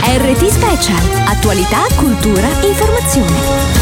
RT Special. Attualità, cultura, informazione.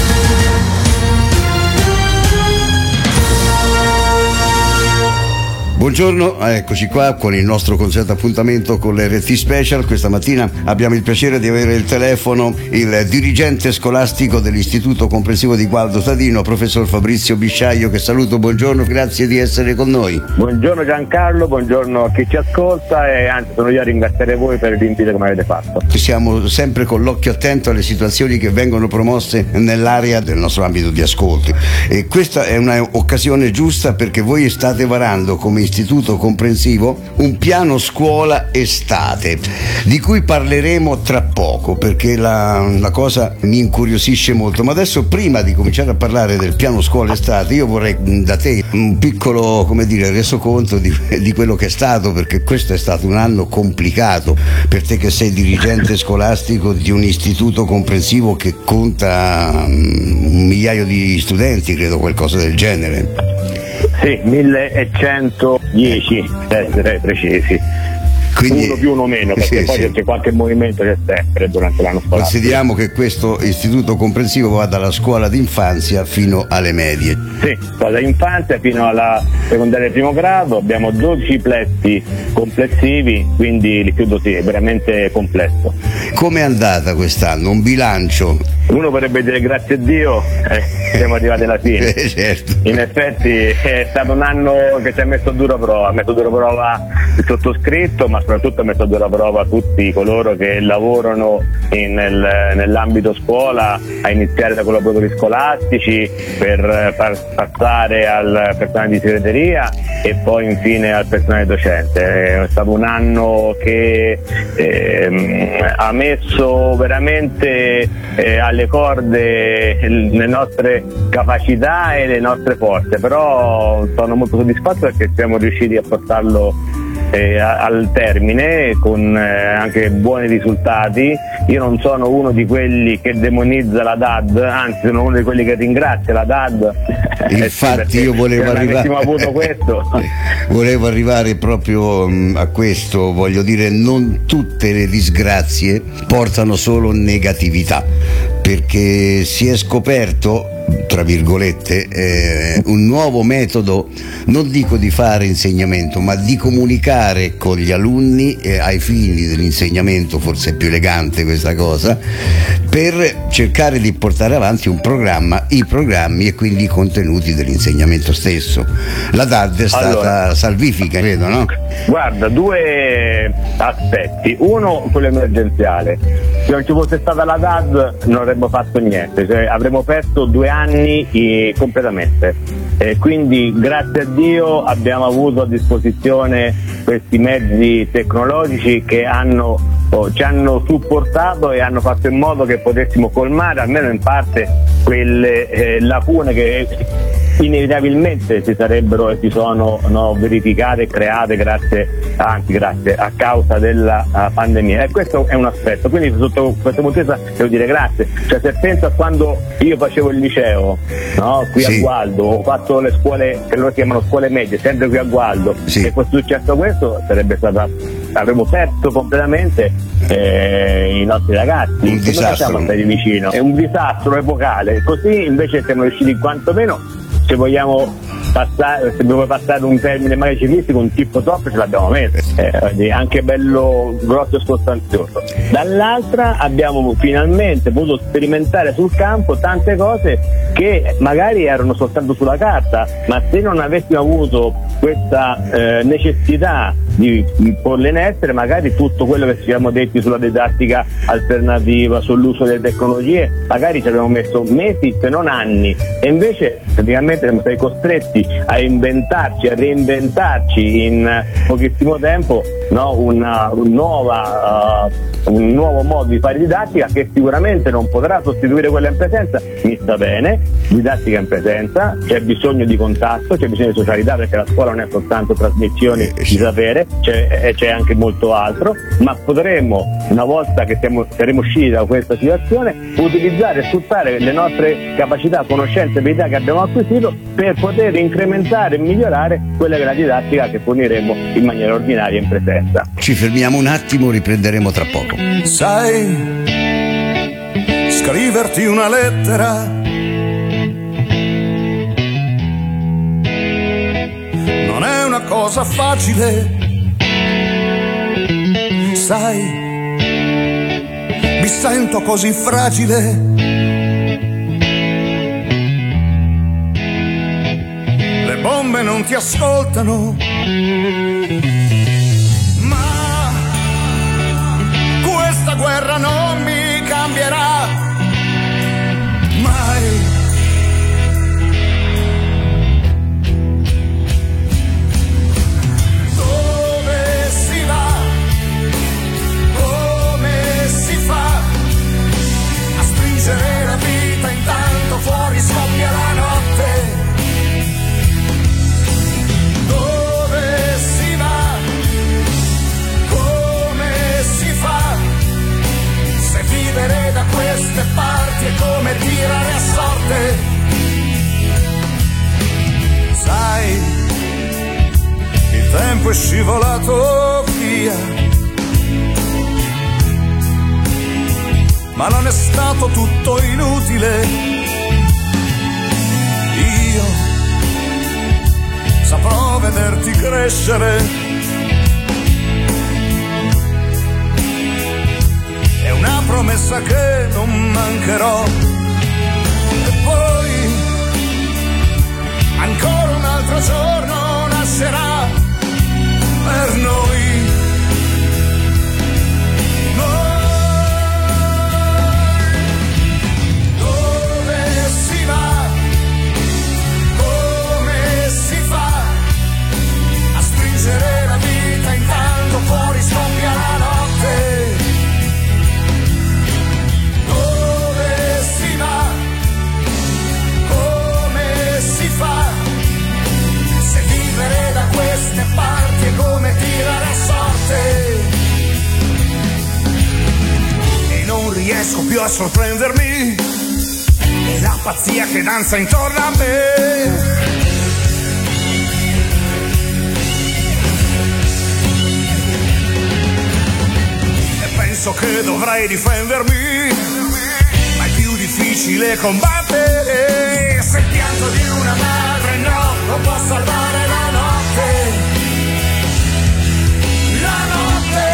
Buongiorno, eccoci qua con il nostro consueto appuntamento con l'RT Special. Questa mattina abbiamo il piacere di avere il telefono il dirigente scolastico dell'Istituto Comprensivo di Gualdo Tadino, professor Fabrizio Bisciaio, che saluto. Buongiorno, grazie di essere con noi. Buongiorno Giancarlo, buongiorno a chi ci ascolta e anzi sono io a ringraziare voi per l'invito che mi avete fatto. Siamo sempre con l'occhio attento alle situazioni che vengono promosse nell'area del nostro ambito di ascolto e questa è un'occasione giusta perché voi state varando come Istituto Comprensivo un piano scuola estate di cui parleremo tra poco perché la cosa mi incuriosisce molto. Ma adesso, prima di cominciare a parlare del piano scuola estate, io vorrei da te un piccolo, resoconto di quello che è stato, perché questo è stato un anno complicato per te che sei dirigente scolastico di un istituto comprensivo che conta 1.000.000 di studenti, credo, qualcosa del genere. Sì, 1110 per essere precisi. Quindi, uno più uno meno, perché poi c'è qualche movimento c'è sempre durante l'anno scolastico. Consideriamo che questo istituto comprensivo va dalla scuola d'infanzia fino alle medie. Sì, dalla infanzia fino alla secondaria di primo grado, abbiamo 12 plessi complessivi, quindi l'istituto sì, è veramente complesso. Come è andata quest'anno? Un bilancio? Uno vorrebbe dire grazie a Dio, siamo arrivati alla fine. Certo. In effetti è stato un anno che ci ha messo a dura prova, il sottoscritto, ma soprattutto ha messo a dura prova tutti coloro che lavorano nell'ambito scuola, a iniziare da collaboratori scolastici per far passare al personale di segreteria e poi infine al personale docente. È stato un anno che ha messo veramente alle corde le nostre capacità e le nostre forze, però sono molto soddisfatto perché siamo riusciti a portarlo al termine con anche buoni risultati. Io non sono uno di quelli che demonizza la DAD, anzi sono uno di quelli che ringrazia la DAD. Infatti io volevo arrivare proprio a questo, voglio dire, non tutte le disgrazie portano solo negatività, perché si è scoperto, tra virgolette, un nuovo metodo, non dico di fare insegnamento, ma di comunicare con gli alunni ai fini dell'insegnamento, forse è più elegante questa cosa, per cercare di portare avanti un programma, i programmi e quindi i contenuti dell'insegnamento stesso. La DAD è stata salvifica, credo, no? Guarda, due aspetti. Uno, quello emergenziale. Se non ci fosse stata la DAD non avremmo fatto niente, cioè avremmo perso 2 anni completamente. Quindi grazie a Dio abbiamo avuto a disposizione questi mezzi tecnologici che ci hanno supportato e hanno fatto in modo che potessimo colmare almeno in parte quelle lacune che inevitabilmente si sarebbero e si sono verificate e create grazie a causa della pandemia, e questo è un aspetto. Quindi sotto questo punto di vista devo dire grazie. Cioè, se penso a quando io facevo il liceo, no? Qui a Gualdo, ho fatto le scuole che loro chiamano scuole medie, sempre qui a Gualdo, e fosse successo questo avremmo perso completamente i nostri ragazzi. Un disastro. Come stare vicino? È un disastro epocale. Così invece siamo riusciti quantomeno, se vogliamo passare un termine magari civilistico, un tipo top ce l'abbiamo messo, anche bello grosso e sostanzioso. Dall'altra abbiamo finalmente potuto sperimentare sul campo tante cose che magari erano soltanto sulla carta, ma se non avessimo avuto questa necessità di porle in essere, magari tutto quello che ci siamo detti sulla didattica alternativa, sull'uso delle tecnologie, magari ci abbiamo messo mesi se non anni, e invece praticamente siamo stati costretti a inventarci, a reinventarci in pochissimo tempo, no? un nuovo modo di fare didattica che sicuramente non potrà sostituire quella in presenza. Mi sta bene, didattica in presenza, c'è bisogno di contatto, c'è bisogno di socialità, perché la scuola non è soltanto trasmissioni di sapere, grande, c'è anche molto altro, ma potremo, una volta che saremo usciti da questa situazione, utilizzare e sfruttare le nostre capacità, conoscenze e abilità che abbiamo acquisito per poter incrementare e migliorare quella che è la didattica che forniremo in maniera ordinaria in presenza. Ci fermiamo un attimo, riprenderemo tra poco. Sai scriverti una lettera, non è una cosa facile, sai, mi sento così fragile, le bombe non ti ascoltano, ma questa guerra non mi cambierà mai. Dove si va? Come si fa a stringere la vita intanto fuori scoppia la notte? Dove si va? Come si fa? Se vivere da queste parti è come tirare a sorte. Sai, il tempo è scivolato via, ma non è stato tutto inutile. Io saprò vederti crescere, è una promessa che non mancherò. E poi ancora un altro giorno nascerà per noi. Dove si va? Come si fa a stringere la vita intanto fuori scoppia la notte? Dove si va? Come si fa? Se vivere da queste parti è come tirare a sorte. E non riesco più a sorprendermi, è la pazzia che danza intorno a me. Penso che dovrei difendermi, ma è più difficile combattere. Se il pianto di una madre no, non può salvare la notte. La notte.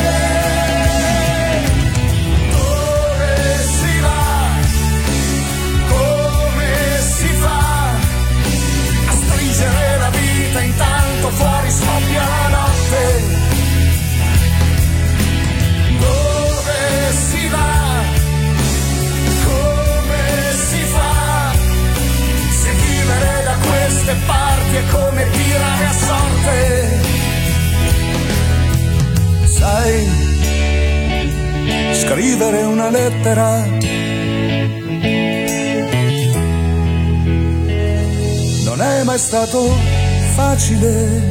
Dove si va? Come si fa a stringere la vita intanto fuori scoppia la notte? Dove si va? Come si fa? Se vivere da queste parti è come tirare a sorte. Sai, scrivere una lettera non è mai stato facile.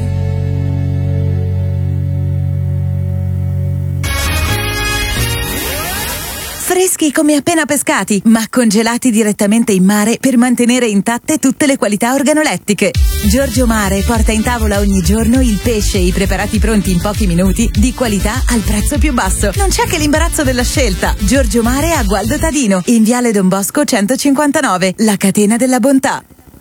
Freschi come appena pescati, ma congelati direttamente in mare per mantenere intatte tutte le qualità organolettiche. Giorgio Mare porta in tavola ogni giorno il pesce e i preparati pronti in pochi minuti, di qualità al prezzo più basso. Non c'è che l'imbarazzo della scelta. Giorgio Mare a Gualdo Tadino, in Viale Don Bosco 159, la catena della bontà.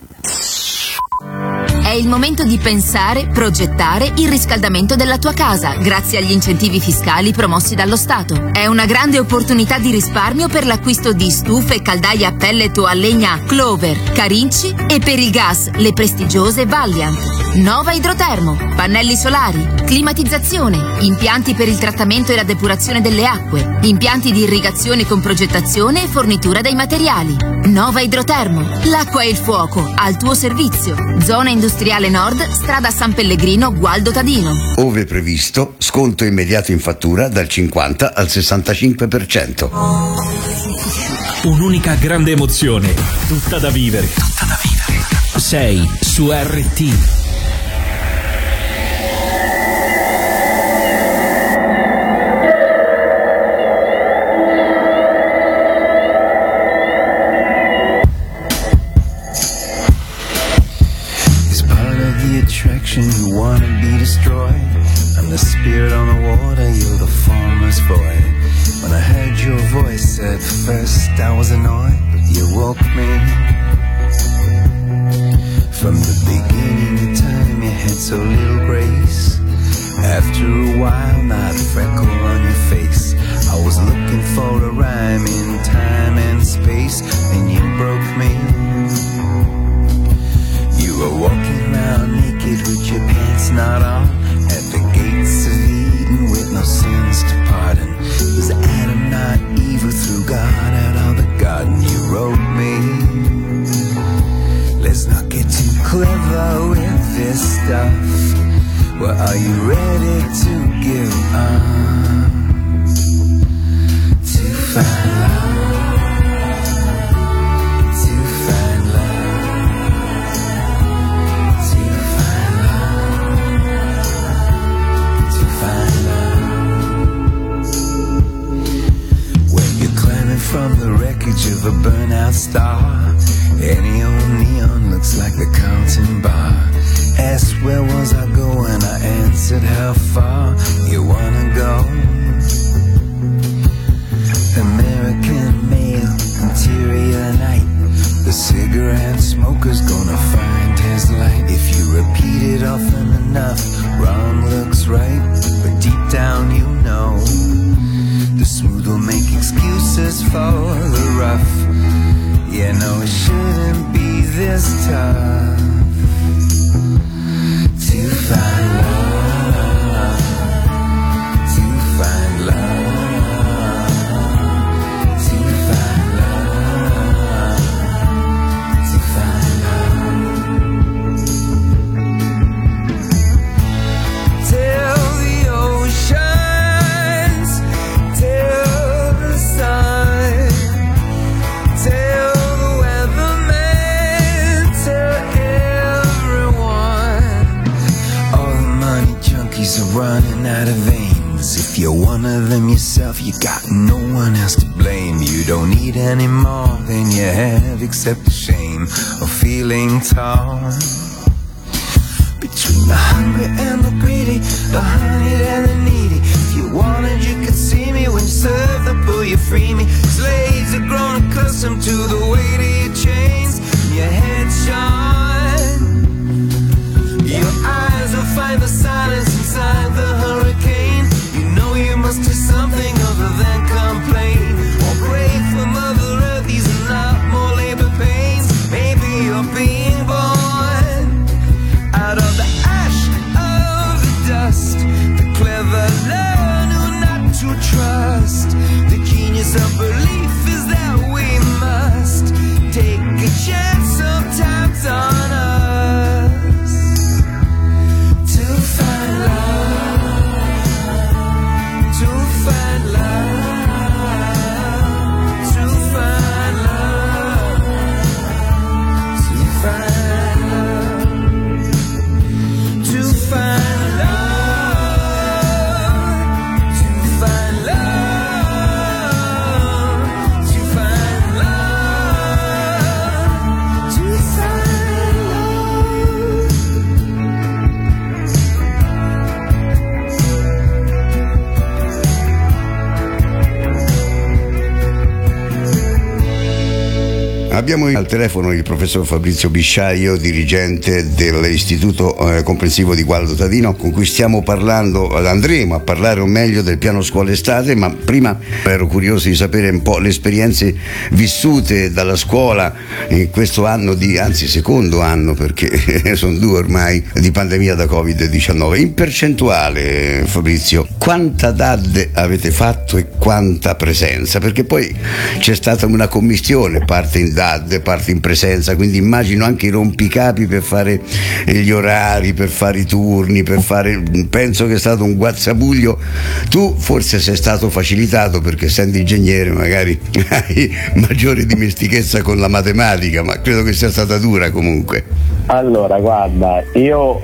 È il momento di pensare, progettare il riscaldamento della tua casa grazie agli incentivi fiscali promossi dallo Stato. È una grande opportunità di risparmio per l'acquisto di stufe e caldaie a pellet o a legna Clover, Carinci e per il gas le prestigiose Valiant. Nova Idrotermo, pannelli solari, climatizzazione, impianti per il trattamento e la depurazione delle acque, impianti di irrigazione con progettazione e fornitura dei materiali. Nova Idrotermo, l'acqua e il fuoco al tuo servizio. Zona Industriale Nord, strada San Pellegrino, Gualdo Tadino. Ove previsto, sconto immediato in fattura dal 50 al 65%. Un'unica grande emozione, tutta da vivere. Sei su RT. At first I was annoyed, but you woke me. From the beginning you turned your head so little grace. After a while, not a freckle on your face. I was looking for a rhyme in time and space, and you broke me. You were walking around naked with your pants not on, at the gates of Eden with no sins to pardon. Was Adam not evil through God out of the garden? You wrote me. Let's not get too clever with this stuff. Well, are you ready to give up? To find love, to find love, to find love, to find love. When you're climbing from the wreckage of a burnout star, any old neon looks like the counting bar. Asked where was I going, I answered how far you wanna go. American male, interior night. The cigarette smoker's gonna find his light. If you repeat it often enough, wrong looks right. But deep down you know, the smooth will make excuses for the rough. Yeah, no, it shouldn't be this tough. To find love, to find love, to find love, to find love. Tell the oceans, tell the sun, tell the weatherman, tell everyone. All the money junkies are running out of veins. If you're one of them yourself, you got no one else to blame. You don't need any more than you have, except the shame of feeling torn between the hungry and the greedy, the honeyed and the needy. If you wanted, you could see me when you serve the bull, you free me. Slaves are grown accustomed to the weight of your chains. Your head shone, your eyes will find the silence inside the hurricane. You know you must do something other than complain, or pray for Mother Earth. These are not more labor pains. Maybe you're being born out of the ash of the dust. The clever learn who not to trust. The genius of belief is that we must take a chance sometimes on us. To find love, to find love, to find love, to find love, to find love, to find love, to find love, to find Abbiamo al telefono il professor Fabrizio Bisciaio, dirigente dell'Istituto Comprensivo di Gualdo Tadino, con cui stiamo parlando, andremo a parlare o meglio del piano scuola estate, ma prima ero curioso di sapere un po' le esperienze vissute dalla scuola in questo anno anzi secondo anno, perché sono 2 ormai, di pandemia da Covid-19. In percentuale, Fabrizio, quanta DAD avete fatto e quanta presenza? Perché poi c'è stata una commistione, parte in DAD, parte in presenza, quindi immagino anche i rompicapi per fare gli orari, per fare i turni, penso che è stato un guazzabuglio. Tu forse sei stato facilitato perché essendo ingegnere magari hai maggiore dimestichezza con la matematica, ma credo che sia stata dura comunque. Allora, guarda, io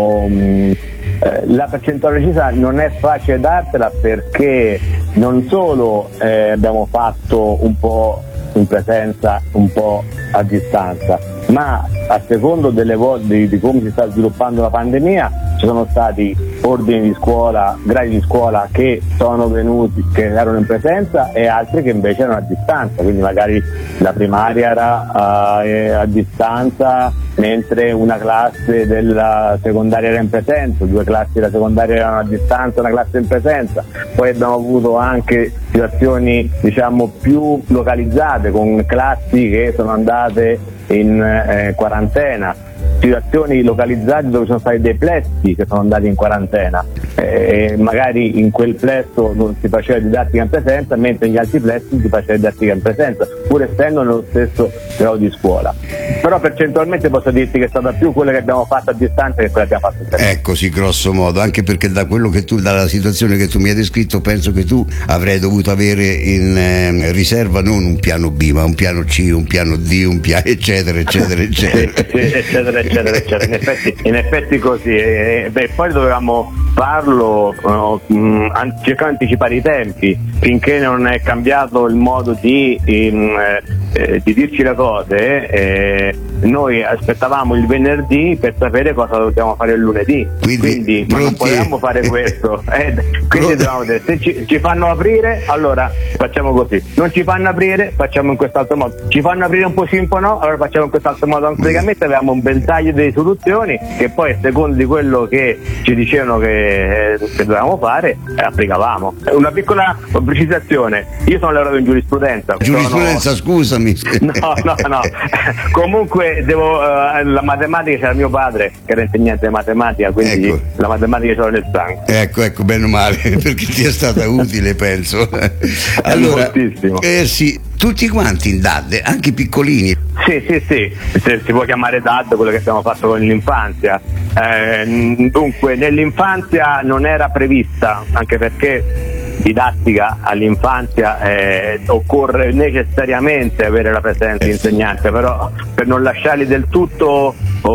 la percentuale precisa non è facile dartela, perché non solo abbiamo fatto un po' in presenza, un po' a distanza, ma a secondo delle volte di come si sta sviluppando la pandemia ci sono stati ordini di scuola, gradi di scuola che sono venuti, che erano in presenza, e altri che invece erano a distanza, quindi magari la primaria era a distanza mentre una classe della secondaria era in presenza, 2 classi della secondaria erano a distanza, una classe in presenza. Poi abbiamo avuto anche situazioni diciamo più localizzate, con classi che sono andate in quarantena, situazioni localizzate dove sono stati dei plessi che sono andati in quarantena, magari in quel plesso non si faceva didattica in presenza, mentre negli altri plessi si faceva didattica in presenza, pur essendo nello stesso grado di scuola. Però percentualmente posso dirti che è stata più quella che abbiamo fatto a distanza che quella che abbiamo fatto in presenza. Ecco, sì, grosso modo, anche perché da quello che tu, dalla situazione che tu mi hai descritto, penso che tu avrai dovuto avere in riserva non un piano B, ma un piano C, un piano D, un piano eccetera eccetera eccetera. Sì, eccetera eccetera eccetera. In effetti così, poi dovevamo farlo cercando di anticipare i tempi, finché non è cambiato il modo di dirci le cose. Noi aspettavamo il venerdì per sapere cosa dobbiamo fare il lunedì, quindi ma non potevamo fare questo, quindi dovevamo dire, se ci fanno aprire allora facciamo così, non ci fanno aprire facciamo in quest'altro modo, ci fanno aprire un po' sì un po' no, allora facciamo in quest'altro modo. Praticamente avevamo un ventaglio di soluzioni che poi a seconda di quello che ci dicevano che dovevamo fare applicavamo. Una piccola precisazione: io sono laureato in giurisprudenza. Scusami. No. Comunque la matematica c'era mio padre che era insegnante di matematica, quindi ecco, la matematica c'era nel sangue. Ecco, bene o male, perché ti è stata utile, penso. Allora, sì, tutti quanti in DAD, anche piccolini. Sì, si può chiamare DAD quello che abbiamo fatto con l'infanzia. Dunque, nell'infanzia non era prevista, anche perché didattica all'infanzia occorre necessariamente avere la presenza di insegnante, però per non lasciarli del tutto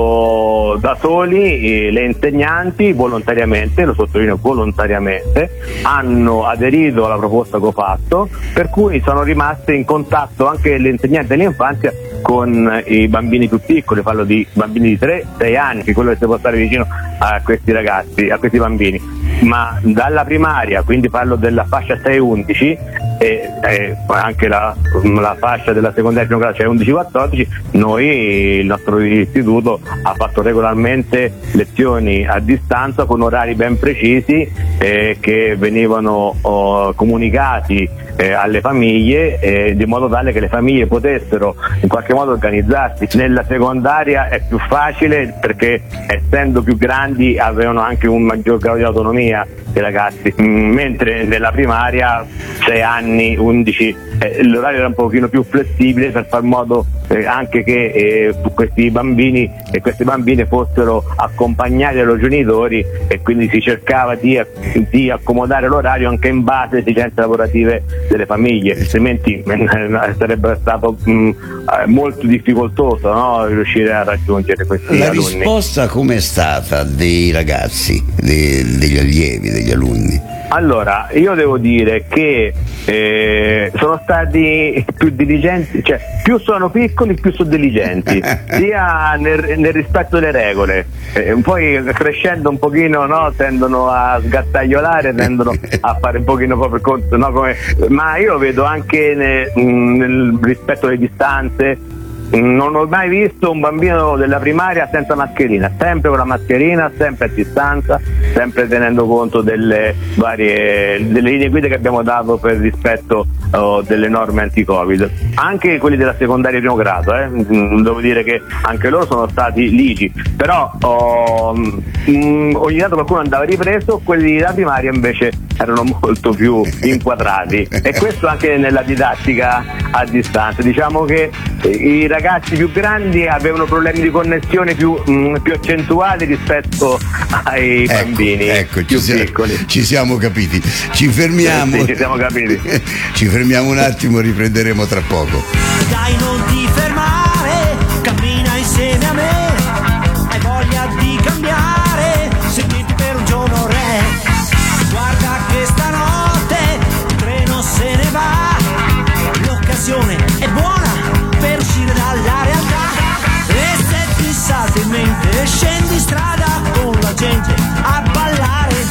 da soli, le insegnanti volontariamente, lo sottolineo volontariamente, hanno aderito alla proposta che ho fatto, per cui sono rimaste in contatto anche le insegnanti dell'infanzia con i bambini più piccoli, parlo di bambini di 3-6 anni, che quello che si può stare vicino a questi ragazzi, a questi bambini, ma dalla primaria, quindi parlo della fascia 6-11 e anche la fascia della secondaria primo grado, cioè 11-14, noi, il nostro istituto ha fatto regolarmente lezioni a distanza con orari ben precisi che venivano comunicati alle famiglie, di modo tale che le famiglie potessero in qualche modo organizzarsi. Nella secondaria è più facile perché essendo più grandi avevano anche un maggior grado di autonomia i ragazzi, mentre nella primaria 6 anni, 11 l'orario era un pochino più flessibile per far modo anche che questi bambini e queste bambine fossero accompagnati dai loro genitori, e quindi si cercava di accomodare l'orario anche in base alle esigenze lavorative delle famiglie, altrimenti sarebbe stato molto difficoltoso, no, riuscire a raggiungere questi La alunni. risposta com'è stata dei ragazzi, degli allievi, degli alunni? Allora, io devo dire che sono stati più diligenti, cioè più sono piccoli più sono diligenti, sia nel rispetto delle regole, poi crescendo un pochino, no, tendono a sgattaiolare, tendono a fare un pochino proprio conto, no, ma io vedo anche nel rispetto delle distanze. Non ho mai visto un bambino della primaria senza mascherina, sempre con la mascherina, sempre a distanza, sempre tenendo conto delle linee guida che abbiamo dato per rispetto delle norme anti-Covid. Anche quelli della secondaria primo grado, devo dire che anche loro sono stati ligi, però ogni tanto qualcuno andava ripreso, quelli della primaria invece erano molto più inquadrati, e questo anche nella didattica a distanza. Diciamo che i ragazzi più grandi avevano problemi di connessione più accentuati rispetto ai bambini più piccoli. Ci siamo capiti. Ci fermiamo. Sì, ci siamo capiti. Ci fermiamo un attimo, riprenderemo tra poco. Dai, non ti fermare, cammina insieme a me. Hai voglia di cambiare, sentiti per un giorno re. Guarda che stanotte il treno se ne va, l'occasione è buona per uscire dalla realtà. E se ti salti in mente, scendi in strada con la gente a ballare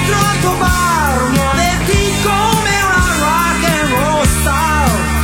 dentro al tuo bar, muoverti come una rock and roll star.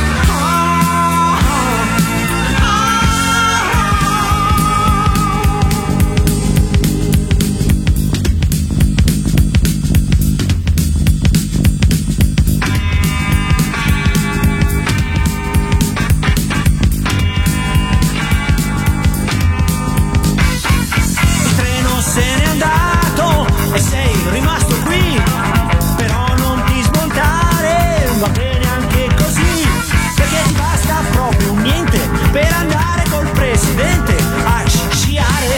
E sei rimasto qui, però non ti smontare, va bene anche così, perché ti basta proprio un niente per andare col presidente a sciare.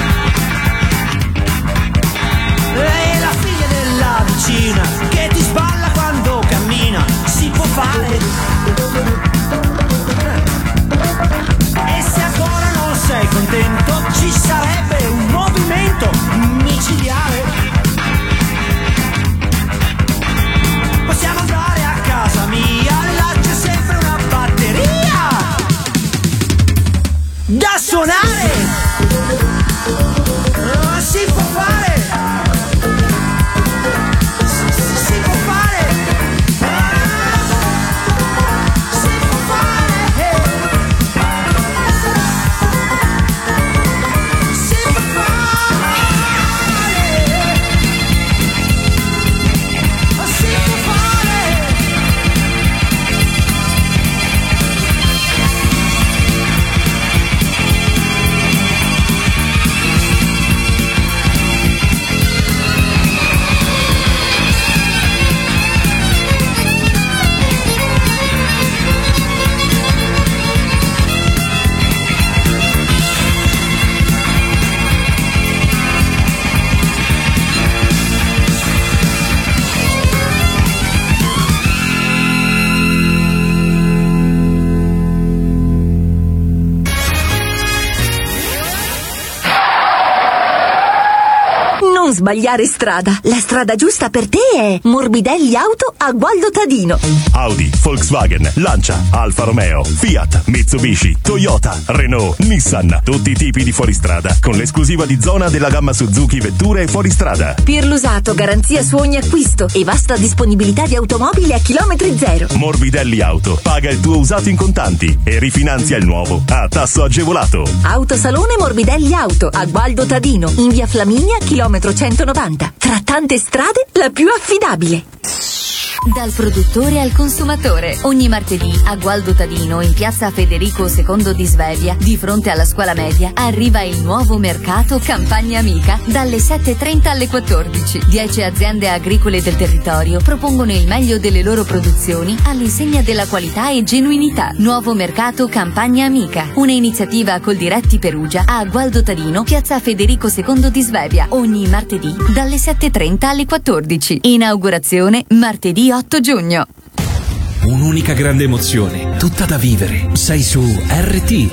Lei è la figlia della vicina che ti sballa quando cammina, si può fare. E se ancora non sei contento, ci sarebbe un movimento micidiale. Possiamo andare a casa mia, là c'è sempre una batteria da suonare. Si può fare. Si può fare. Si può fare. Si può Non sbagliare strada. La strada giusta per te è Morbidelli Auto a Gualdo Tadino. Audi, Volkswagen, Lancia, Alfa Romeo, Fiat, Mitsubishi, Toyota, Renault, Nissan. Tutti i tipi di fuoristrada con l'esclusiva di zona della gamma Suzuki Vetture e fuoristrada. Per l'usato, garanzia su ogni acquisto e vasta disponibilità di automobili a chilometri zero. Morbidelli Auto. Paga il tuo usato in contanti e rifinanzia il nuovo a tasso agevolato. Autosalone Morbidelli Auto a Gualdo Tadino, in via Flaminia, chilometro 190. Tra tante strade, la più affidabile. Dal produttore al consumatore. Ogni martedì a Gualdo Tadino, in piazza Federico II di Svevia, di fronte alla scuola media, arriva il nuovo mercato Campagna Amica dalle 7:30 alle 14. 10 aziende agricole del territorio propongono il meglio delle loro produzioni all'insegna della qualità e genuinità. Nuovo mercato Campagna Amica, una iniziativa col Diretti Perugia a Gualdo Tadino, piazza Federico II di Svevia, ogni martedì dalle 7:30 alle 14. Inaugurazione martedì 8 giugno. Un'unica grande emozione, tutta da vivere. Sei su RT.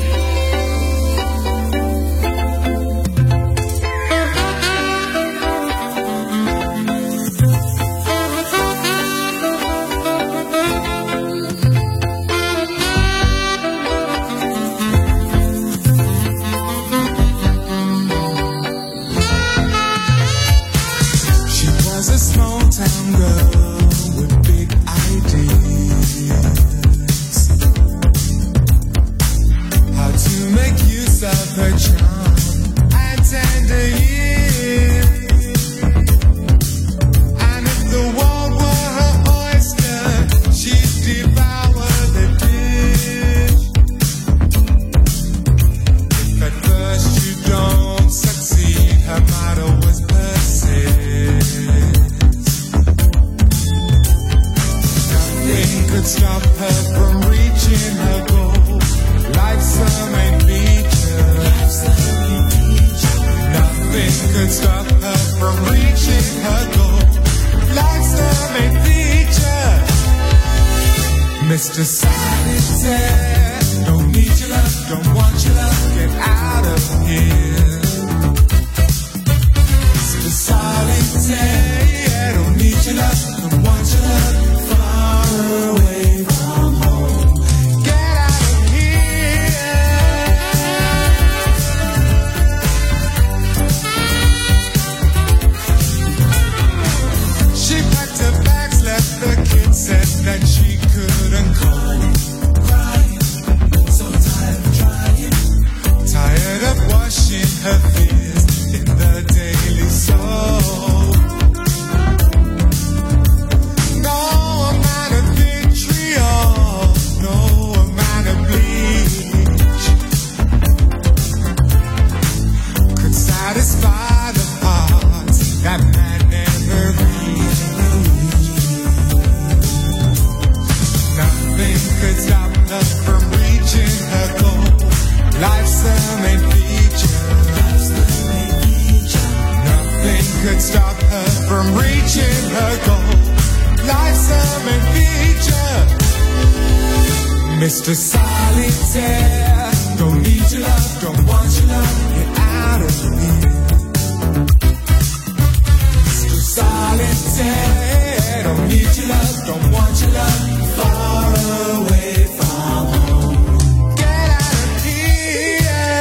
She was a small town girl with big ideas. How to make use of her charm and tender years. And if the world were her oyster, she'd devour the dish. If at first you don't succeed, her motto was persist. Nothing could stop her from reaching her goal. Life's a main feature. Nothing could stop her from reaching her goal. Life's a main feature. Mr. Solitaire, don't need your love, don't want your love, get out of here. Mr. Solitaire, don't need your love, don't want your love, far away from home. Get out of here. reaching her goal. Life's a main feature. Mr. Solitaire, don't need your love, don't want your love, get out of here. Mr. Solitaire, don't need your love, don't want your love, far away from home. Get out of here.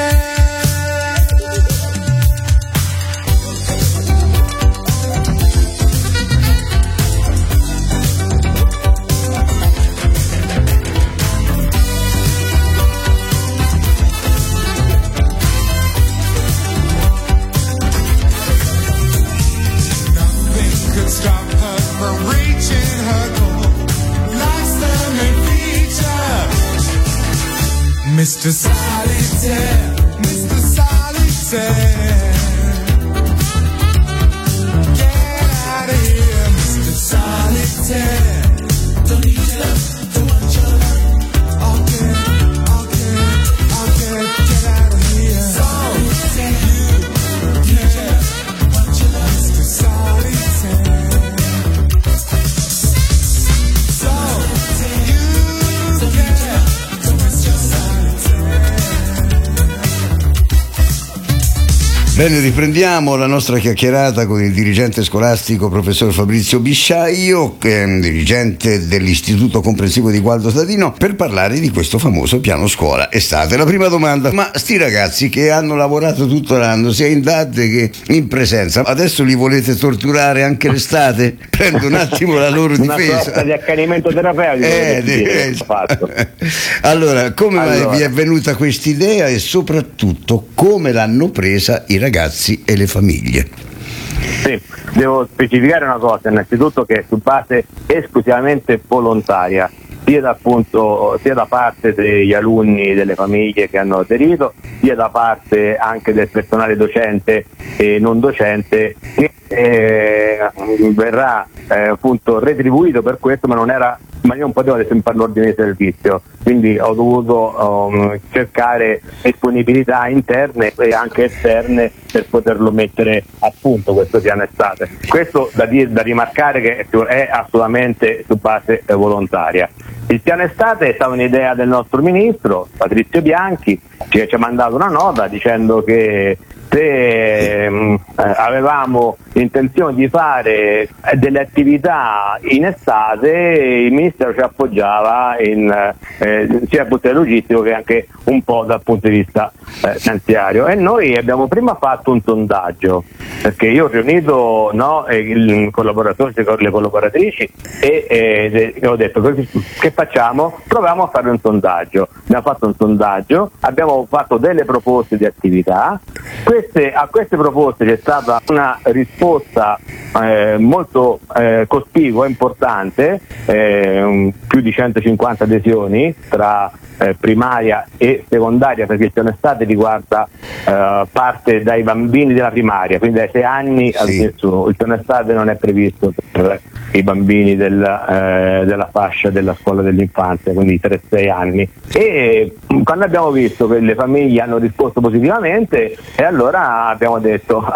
Stop her from reaching her goal. Life's the main feature. Mr. Solitaire, Mr. Solitaire. Get out of here, Mr. Solitaire. Don't need your love, don't want your love. I'll get out of here. Solitaire, you need your love, want your love, Mr. Solitaire. Bene, riprendiamo la nostra chiacchierata con il dirigente scolastico professor Fabrizio Bisciaio, che è un dirigente dell'Istituto Comprensivo di Gualdo Tadino, per parlare di questo famoso piano scuola estate. La prima domanda: ma sti ragazzi che hanno lavorato tutto l'anno, sia in DAD che in presenza, adesso li volete torturare anche l'estate? Prendo un attimo la loro difesa. Una sorta di accanimento terapeutico. Allora, come mai vi è venuta quest'idea e soprattutto come l'hanno presa i ragazzi e le famiglie? Sì, devo specificare una cosa, innanzitutto che è su base esclusivamente volontaria, sia da parte degli alunni, delle famiglie che hanno aderito, sia da parte anche del personale docente e non docente che verrà appunto retribuito per questo, ma io non potevo sempre l'ordine di servizio, quindi ho dovuto cercare disponibilità interne e anche esterne per poterlo mettere a punto questo piano estate. Questo da rimarcare che è assolutamente su base volontaria. Il piano estate è stata un'idea del nostro ministro Patrizio Bianchi, che ci ha mandato una nota dicendo che se avevamo intenzione di fare delle attività in estate, il Ministero ci appoggiava sia dal punto di vista logistico che anche un po' dal punto di vista finanziario. E noi abbiamo prima fatto un sondaggio, perché io ho riunito i collaboratori con le collaboratrici e ho detto: che facciamo? Proviamo a fare un sondaggio. Abbiamo fatto un sondaggio, abbiamo fatto delle proposte di attività. A queste proposte c'è stata una risposta molto cospicua, importante, più di 150 adesioni tra primaria e secondaria, perché il piano estate riguarda parte dai bambini della primaria, quindi dai 6 anni al nessuno. Il piano estate non è previsto per i bambini della fascia della scuola dell'infanzia, quindi 3-6 anni. E quando abbiamo visto che le famiglie hanno risposto positivamente, e allora abbiamo detto: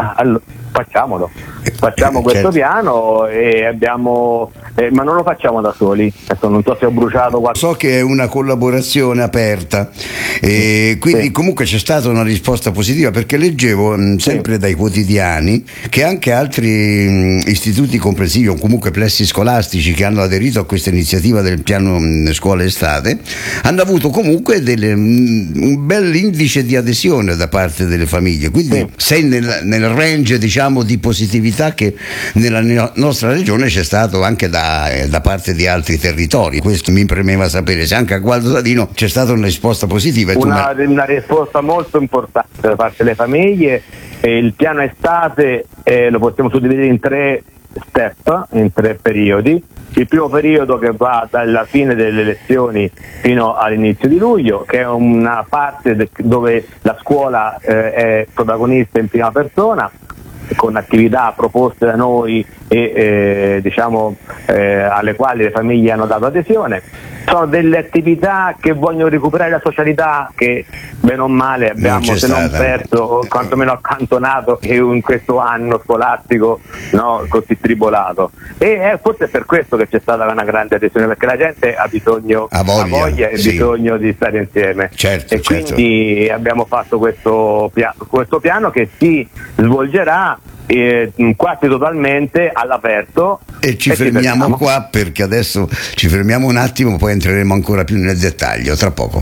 facciamo questo piano, e ma non lo facciamo da soli. Adesso non so se ho bruciato qualcosa. So che è una collaborazione aperta, e quindi comunque c'è stata una risposta positiva, perché leggevo sempre dai quotidiani che anche altri istituti comprensivi o comunque plessi scolastici che hanno aderito a questa iniziativa del piano scuola estate hanno avuto comunque un bel indice di adesione da parte delle famiglie, quindi sei nel range, diciamo, di positività che nella nostra regione c'è stato anche da parte di altri territori. Questo mi premeva sapere se anche a Gualdo Tadino c'è stata una risposta positiva. Una risposta molto importante da parte delle famiglie. Il piano estate lo possiamo suddividere in 3 step, in 3 periodi. Il primo periodo che va dalla fine delle lezioni fino all'inizio di luglio, che è una parte dove la scuola è protagonista in prima persona. con attività proposte da noi e alle quali le famiglie hanno dato adesione. Sono delle attività che vogliono recuperare la socialità che bene o male abbiamo se non perso, quantomeno accantonato in questo anno scolastico, no, così tribolato. E forse è per questo che c'è stata una grande adesione, perché la gente ha bisogno, ha voglia e bisogno di stare insieme. Certo. Quindi abbiamo fatto questo piano che si svolgerà quasi totalmente all'aperto. E ci fermiamo qua, perché adesso ci fermiamo un attimo, poi entreremo ancora più nel dettaglio tra poco.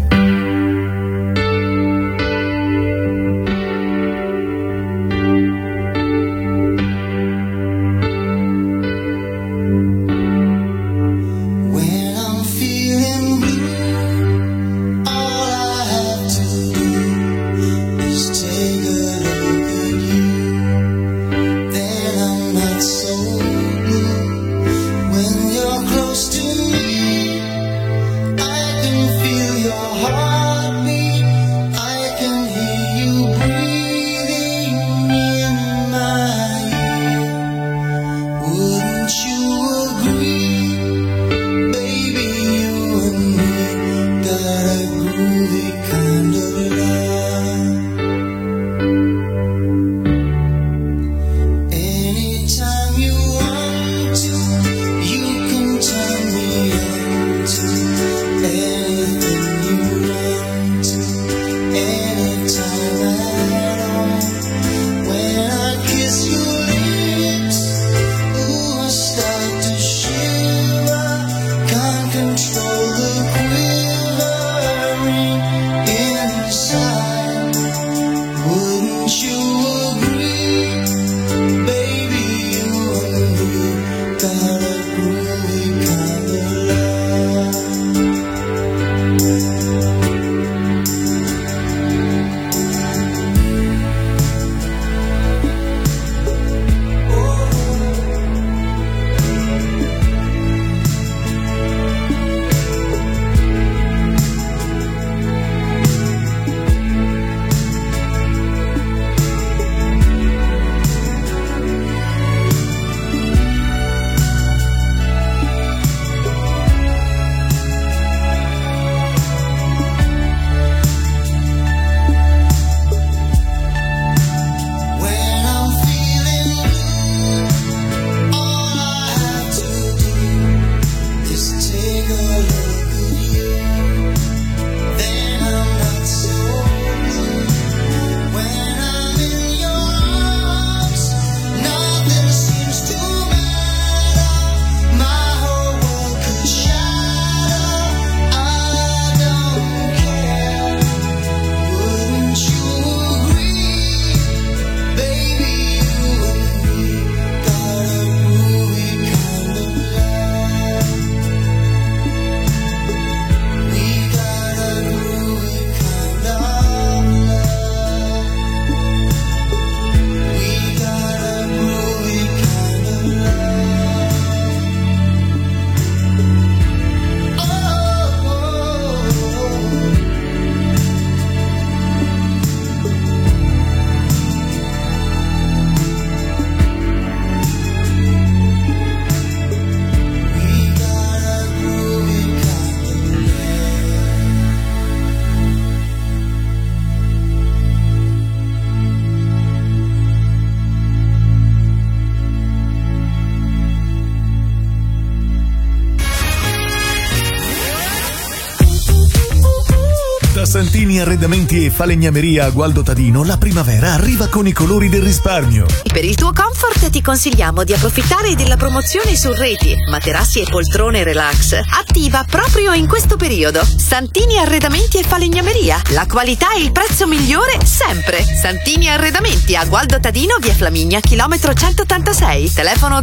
Santini Arredamenti e Falegnameria a Gualdo Tadino, la primavera arriva con i colori del risparmio. Per il tuo comfort ti consigliamo di approfittare della promozione su reti, materassi e poltrone relax, attiva proprio in questo periodo. Santini Arredamenti e Falegnameria, la qualità e il prezzo migliore sempre. Santini Arredamenti a Gualdo Tadino, via Flaminia, chilometro 186, telefono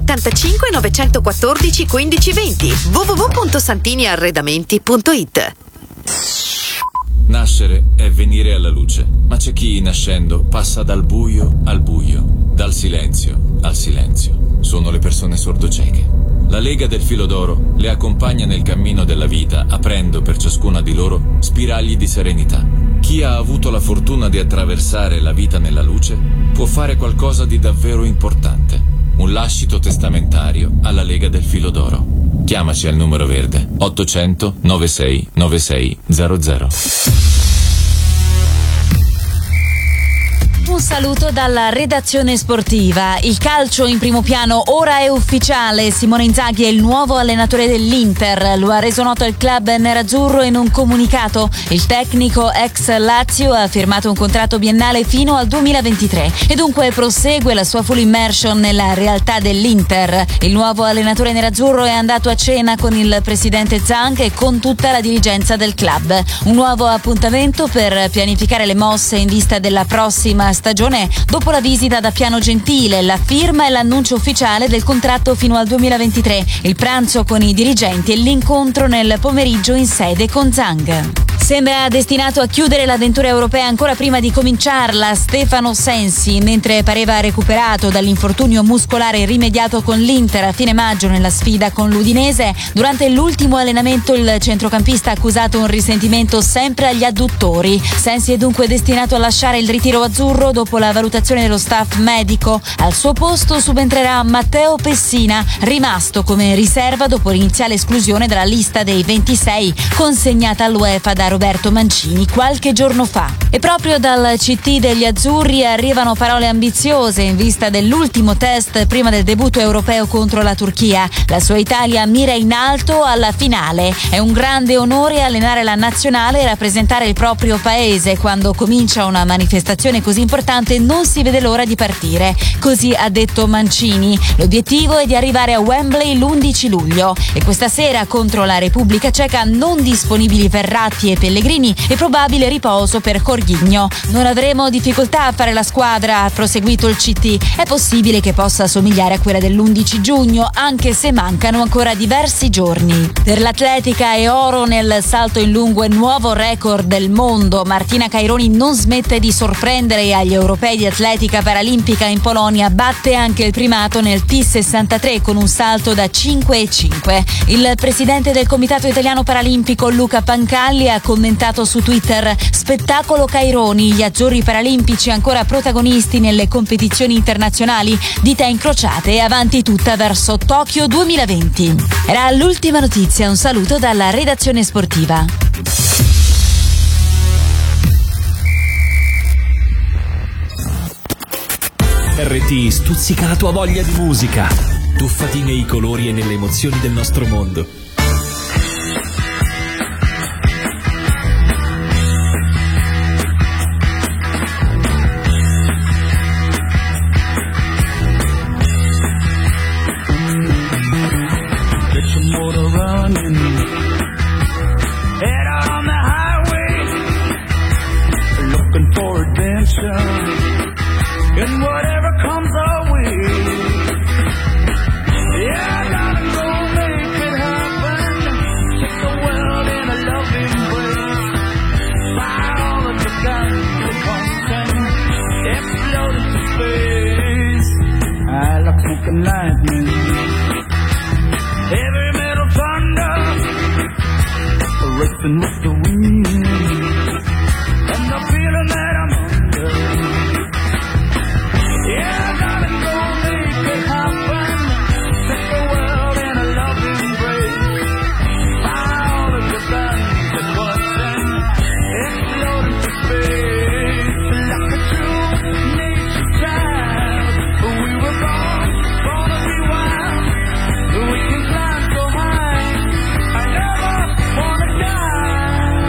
075 914 1520, www.santiniarredamenti.it. Nascere è venire alla luce, ma c'è chi nascendo passa dal buio al buio, dal silenzio al silenzio. Sono le persone sordocieche. La Lega del Filo d'Oro le accompagna nel cammino della vita, aprendo per ciascuna di loro spiragli di serenità. Chi ha avuto la fortuna di attraversare la vita nella luce può fare qualcosa di davvero importante. Un lascito testamentario alla Lega del Filo d'Oro. Chiamaci al numero verde 800 96 9600. Un saluto dalla redazione sportiva. Il calcio in primo piano ora è ufficiale. Simone Inzaghi è il nuovo allenatore dell'Inter. Lo ha reso noto il club nerazzurro in un comunicato. Il tecnico ex Lazio ha firmato un contratto biennale fino al 2023 e dunque prosegue la sua full immersion nella realtà dell'Inter. Il nuovo allenatore nerazzurro è andato a cena con il presidente Zhang e con tutta la dirigenza del club. Un nuovo appuntamento per pianificare le mosse in vista della prossima stagione dopo la visita da Piano Gentile, la firma e l'annuncio ufficiale del contratto fino al 2023, il pranzo con i dirigenti e l'incontro nel pomeriggio in sede con Zhang. Sembra destinato a chiudere l'avventura europea ancora prima di cominciarla Stefano Sensi, mentre pareva recuperato dall'infortunio muscolare rimediato con l'Inter a fine maggio nella sfida con l'Udinese. Durante l'ultimo allenamento il centrocampista ha accusato un risentimento sempre agli adduttori. Sensi è dunque destinato a lasciare il ritiro azzurro dopo la valutazione dello staff medico. Al suo posto subentrerà Matteo Pessina, rimasto come riserva dopo l'iniziale esclusione dalla lista dei 26 consegnata all'UEFA da Roberto Mancini qualche giorno fa. E proprio dal CT degli azzurri arrivano parole ambiziose in vista dell'ultimo test prima del debutto europeo contro la Turchia. La sua Italia mira in alto alla finale. È un grande onore allenare la nazionale e rappresentare il proprio paese. Quando comincia una manifestazione così importante non si vede l'ora di partire. Così ha detto Mancini. L'obiettivo è di arrivare a Wembley l'11 luglio. E questa sera contro la Repubblica Ceca non disponibili Verratti e Pellegrini e probabile riposo per Jorginho. Non avremo difficoltà a fare la squadra, ha proseguito il CT. È possibile che possa somigliare a quella dell'11 giugno, anche se mancano ancora diversi giorni. Per l'atletica è oro nel salto in lungo e nuovo record del mondo. Martina Caironi non smette di sorprendere agli europei di atletica paralimpica in Polonia, batte anche il primato nel T63 con un salto da 5,5. Il presidente del Comitato Italiano Paralimpico Luca Pancalli ha commentato su Twitter: spettacolo Caironi, gli azzurri paralimpici ancora protagonisti nelle competizioni internazionali, dita incrociate e avanti tutta verso Tokyo 2020. Era l'ultima notizia, un saluto dalla redazione sportiva. RT stuzzica la tua voglia di musica. Tuffati nei colori e nelle emozioni del nostro mondo. And whatever comes our way, yeah, I gotta go make it happen. Take the world in a loving embrace. Fire all of the guns that come and explode into space. I like smoking lightning, heavy metal thunder, racing with the wind, and the feeling that I'm under. Yeah, I gotta go make it happen. Take the world in a loving embrace. Fire all of the guns at once and explode into space. Like a true nature child, we were born to be wild. We can climb so high, I never wanna die.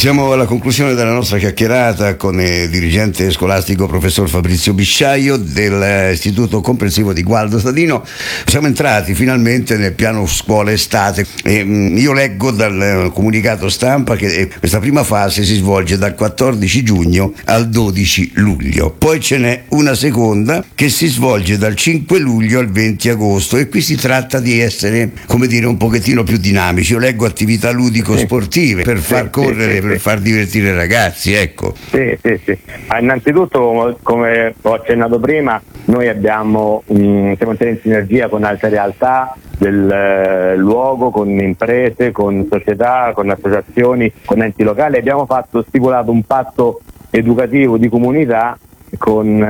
Siamo alla conclusione della nostra chiacchierata con il dirigente scolastico professor Fabrizio Bisciaio dell'Istituto Comprensivo di Gualdo Tadino. Siamo entrati finalmente nel piano scuola estate e io leggo dal comunicato stampa che questa prima fase si svolge dal 14 giugno al 12 luglio, poi ce n'è una seconda che si svolge dal 5 luglio al 20 agosto e qui si tratta di essere, come dire, un pochettino più dinamici. Io leggo attività ludico-sportive per far correre, per far divertire i ragazzi, ecco. Sì. Innanzitutto, come ho accennato prima, noi siamo in sinergia con altre realtà del luogo, con imprese, con società, con associazioni, con enti locali. Abbiamo stipulato un patto educativo di comunità con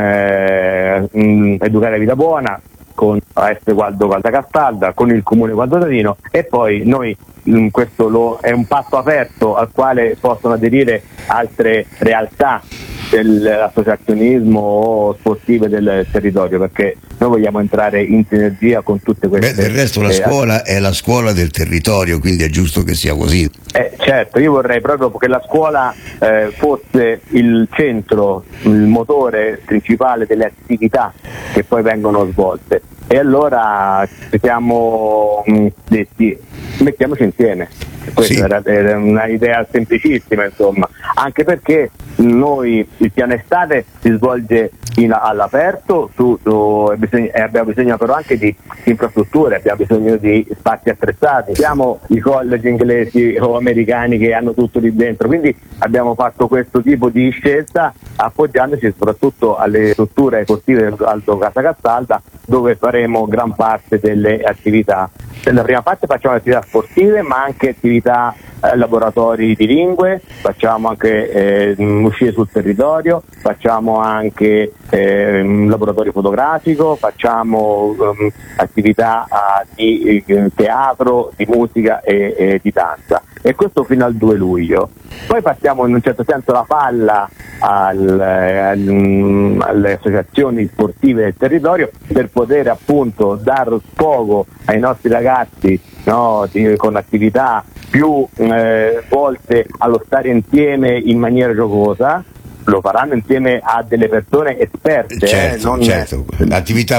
Educare Vita Buona, con AS Gualdo Castalda, con il Comune Gualdo Tadino, e poi noi questo è un patto aperto al quale possono aderire altre realtà dell'associazionismo o sportive del territorio, perché noi vogliamo entrare in sinergia con tutte queste. Del resto la scuola è la scuola del territorio, quindi è giusto che sia così. Certo, io vorrei proprio che la scuola fosse il centro, il motore principale delle attività che poi vengono svolte, e allora ci siamo detti mettiamoci insieme. Questa era una idea semplicissima, insomma, anche perché noi il piano estate si svolge all'aperto e abbiamo bisogno però anche di infrastrutture, abbiamo bisogno di spazi attrezzati, abbiamo i college inglesi o americani che hanno tutto lì dentro, quindi abbiamo fatto questo tipo di scelta appoggiandoci soprattutto alle strutture sportive del Gualdo Castalda, dove faremo gran parte delle attività. Nella prima parte facciamo attività sportive, ma anche attività laboratori di lingue, facciamo anche uscire sul territorio, facciamo anche un laboratorio fotografico, facciamo attività di teatro, di musica e di danza, e questo fino al 2 luglio. Poi passiamo in un certo senso la palla alle associazioni sportive del territorio per poter appunto dar sfogo ai nostri ragazzi, con attività più volte allo stare insieme in maniera giocosa. Lo faranno insieme a delle persone esperte, certo. Attività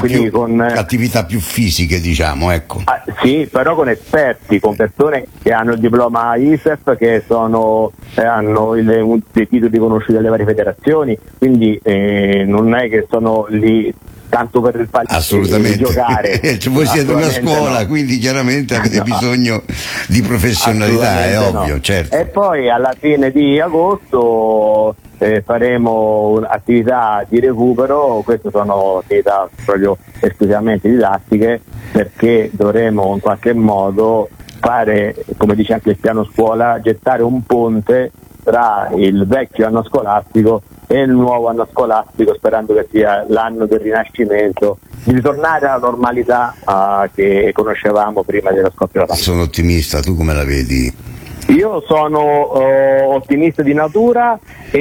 più fisiche, diciamo, ecco. Sì, però con esperti, con persone che hanno il diploma ISEF, che hanno dei titoli riconosciuti dalle varie federazioni, quindi non è che sono lì tanto per il assolutamente di giocare. Voi siete una scuola, quindi chiaramente avete bisogno di professionalità, è ovvio, certo. E poi alla fine di agosto faremo attività di recupero, queste sono attività proprio esclusivamente didattiche, perché dovremo in qualche modo fare, come dice anche il piano scuola, gettare un ponte tra il vecchio anno scolastico e il nuovo anno scolastico, sperando che sia l'anno del rinascimento, di ritornare alla normalità che conoscevamo prima dello scoppio della pandemia. Sono ottimista, tu come la vedi? Io sono ottimista di natura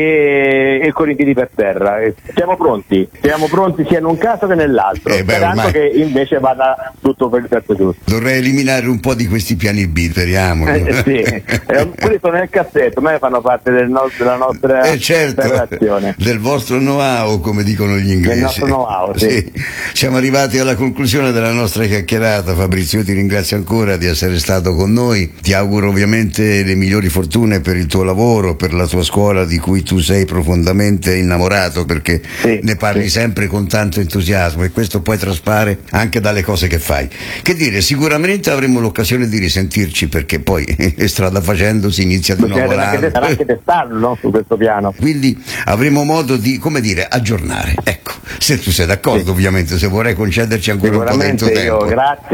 e con i piedi per terra. Siamo pronti sia in un caso che nell'altro, sperando che invece vada tutto per il verso giusto. Dovrei eliminare un po' di questi piani B, speriamo. Sì, quelli sono nel cassetto, ma fanno parte della nostra federazione. Del vostro know-how, come dicono gli inglesi. Del nostro know-how, sì. Siamo arrivati alla conclusione della nostra chiacchierata. Fabrizio, io ti ringrazio ancora di essere stato con noi, ti auguro ovviamente le migliori fortune per il tuo lavoro, per la tua scuola di cui tu sei profondamente innamorato, perché ne parli sempre con tanto entusiasmo, e questo poi traspare anche dalle cose che fai. Che dire, sicuramente avremo l'occasione di risentirci, perché poi strada facendo si inizia di nuovo l'anno. Sarà anche testarlo, no? Su questo piano. Quindi avremo modo di, come dire, aggiornare. Ecco, se tu sei d'accordo, ovviamente, se vorrei concederci ancora un po' del tuo tempo.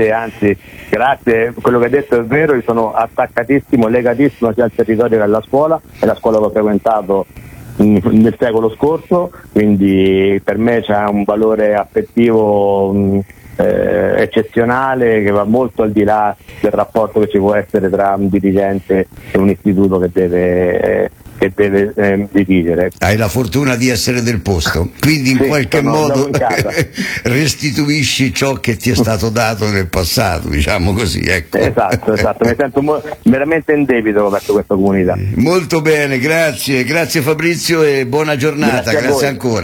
Grazie, quello che hai detto è vero, io sono attaccatissimo, legatissimo sia al territorio che alla scuola, è la scuola che ho frequentato nel secolo scorso, quindi per me c'è un valore affettivo eccezionale, che va molto al di là del rapporto che ci può essere tra un dirigente e un istituto che deve che deve dividere. Hai la fortuna di essere del posto, quindi in qualche modo restituisci ciò che ti è stato dato nel passato, diciamo così, ecco. Esatto, mi sento veramente in debito verso questa comunità. Molto bene, grazie Fabrizio e buona giornata, grazie ancora.